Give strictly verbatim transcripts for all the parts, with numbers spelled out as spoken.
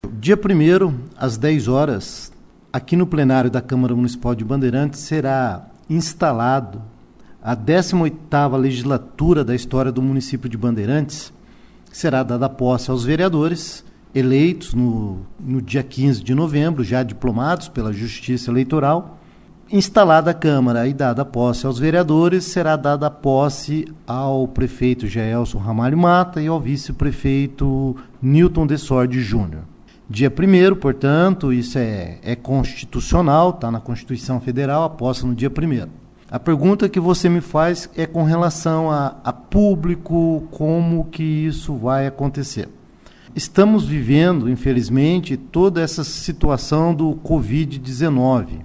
Dia primeiro, às dez horas, aqui no plenário da Câmara Municipal de Bandeirantes, será instalado a décima oitava legislatura da história do município de Bandeirantes. Será dada posse aos vereadores eleitos no, no dia quinze de novembro, já diplomados pela Justiça Eleitoral. Instalada a Câmara e dada posse aos vereadores, será dada posse ao prefeito Jaelson Ramalho Mata e ao vice-prefeito Newton Dessordi Júnior. Dia primeiro, portanto, isso é, é constitucional, está na Constituição Federal, a posse no dia primeiro. A pergunta que você me faz é com relação a, a público, como que isso vai acontecer. Estamos vivendo, infelizmente, toda essa situação do covid dezenove.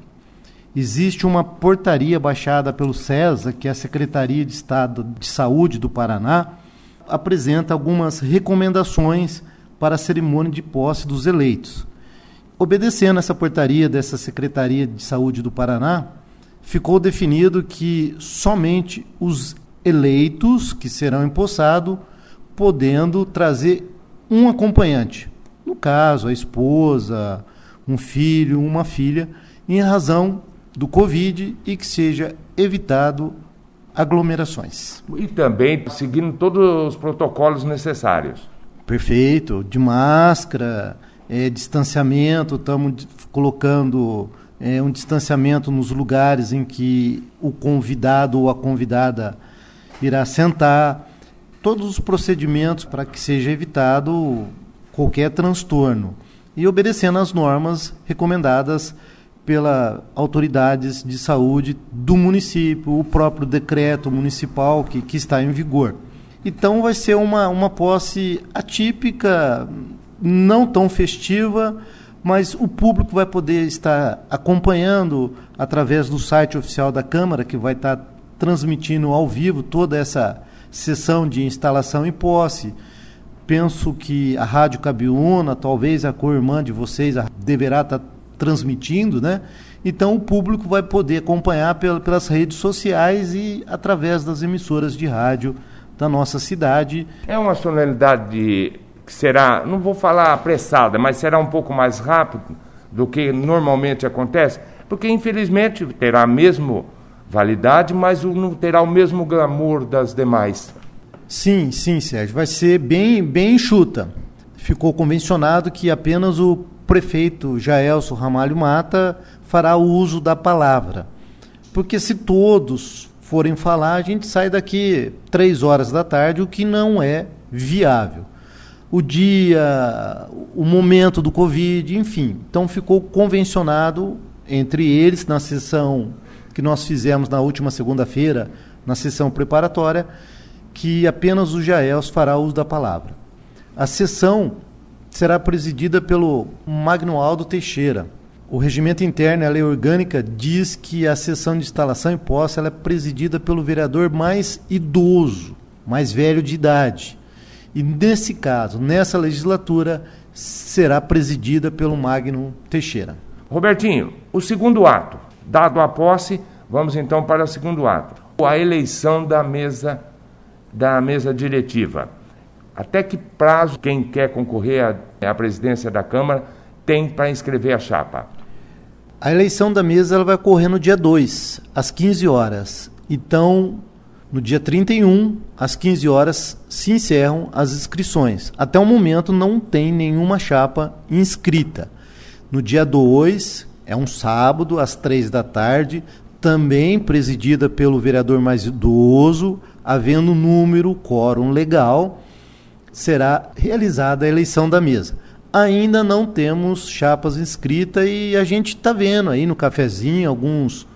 Existe uma portaria baixada pelo SESA, que é a Secretaria de Estado de Saúde do Paraná, apresenta algumas recomendações para a cerimônia de posse dos eleitos. Obedecendo essa portaria dessa Secretaria de Saúde do Paraná, ficou definido que somente os eleitos que serão empossados, podendo trazer um acompanhante, no caso, a esposa, um filho, uma filha, em razão do Covid e que seja evitado aglomerações. E também seguindo todos os protocolos necessários. Perfeito, de máscara, é, distanciamento, estamos colocando é, um distanciamento nos lugares em que o convidado ou a convidada irá sentar, todos os procedimentos para que seja evitado qualquer transtorno e obedecendo às normas recomendadas pelas autoridades de saúde do município, o próprio decreto municipal que, que está em vigor. Então vai ser uma, uma posse atípica, não tão festiva, mas o público vai poder estar acompanhando através do site oficial da Câmara, que vai estar transmitindo ao vivo toda essa sessão de instalação e posse. Penso que a Rádio Cabiúna, talvez a co-irmã de vocês, deverá estar transmitindo, né? Então o público vai poder acompanhar pelas redes sociais e através das emissoras de rádio da nossa cidade. É uma solenidade que será, não vou falar apressada, mas será um pouco mais rápido do que normalmente acontece, porque infelizmente terá a mesma validade, mas não terá o mesmo glamour das demais. Sim, sim, Sérgio, vai ser bem, bem enxuta. Ficou convencionado que apenas o prefeito Jaelson Ramalho Mata fará o uso da palavra. Porque se todos forem falar, a gente sai daqui três horas da tarde, o que não é viável. O dia, o momento do Covid, enfim. Então ficou convencionado entre eles, na sessão que nós fizemos na última segunda-feira, na sessão preparatória, que apenas o Jaelson fará uso da palavra. A sessão será presidida pelo Magno Aldo Teixeira. O regimento interno e a lei orgânica diz que a sessão de instalação e posse ela é presidida pelo vereador mais idoso, mais velho de idade. E nesse caso, nessa legislatura, será presidida pelo Magno Teixeira. Robertinho, o segundo ato, dado a posse, vamos então para o segundo ato. A eleição da mesa, da mesa diretiva. Até que prazo quem quer concorrer à, à presidência da Câmara tem para inscrever a chapa? A eleição da mesa ela vai ocorrer no dia dois, às quinze horas. Então, no dia trinta e um, às quinze horas, se encerram as inscrições. Até o momento não tem nenhuma chapa inscrita. No dia dois, é um sábado, às três da tarde, também presidida pelo vereador mais idoso, havendo número, quórum legal, será realizada a eleição da mesa. Ainda não temos chapas inscritas e a gente está vendo aí no cafezinho alguns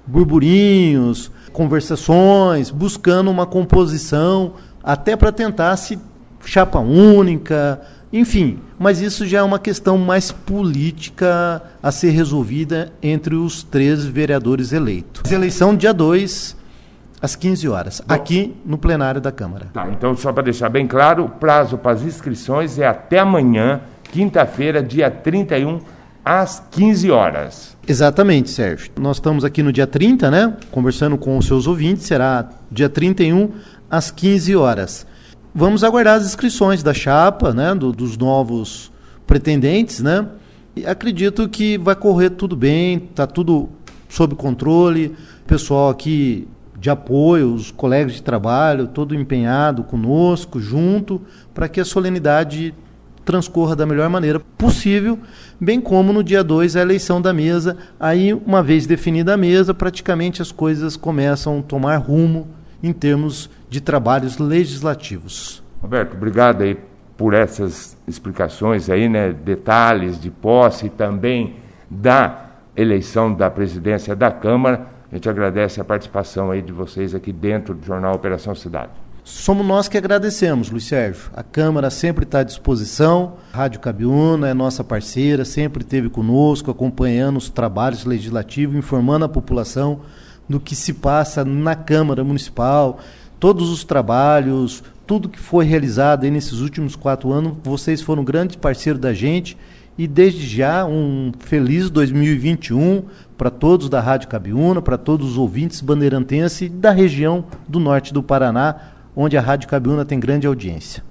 burburinhos, conversações, buscando uma composição, até para tentar se chapa única, enfim. Mas isso já é uma questão mais política a ser resolvida entre os três vereadores eleitos. Eleição dia dois, às quinze horas, aqui no plenário da Câmara. Tá, então só para deixar bem claro, o prazo para as inscrições é até amanhã, quinta-feira, dia trinta e um, às quinze horas. Exatamente, Sérgio. Nós estamos aqui no dia trinta, né? Conversando com os seus ouvintes, será dia trinta e um, às quinze horas. Vamos aguardar as inscrições da chapa, né? Do, dos novos pretendentes, né? E acredito que vai correr tudo bem, está tudo sob controle, o pessoal aqui de apoio, os colegas de trabalho, todo empenhado conosco, junto, para que a solenidade transcorra da melhor maneira possível, bem como no dia dois a eleição da mesa. Aí, uma vez definida a mesa, praticamente as coisas começam a tomar rumo em termos de trabalhos legislativos. Roberto, obrigado aí por essas explicações aí, né, detalhes de posse e também da eleição da presidência da Câmara. A gente agradece a participação aí de vocês aqui dentro do Jornal Operação Cidade. Somos nós que agradecemos, Luiz Sérgio. A Câmara sempre está à disposição, a Rádio Cabiúna é nossa parceira, sempre esteve conosco, acompanhando os trabalhos legislativos, informando a população do que se passa na Câmara Municipal, todos os trabalhos, tudo que foi realizado aí nesses últimos quatro anos, vocês foram grandes parceiros da gente. E desde já, um feliz dois mil e vinte e um para todos da Rádio Cabiúna, para todos os ouvintes bandeirantenses da região do norte do Paraná, onde a Rádio Cabiúna tem grande audiência.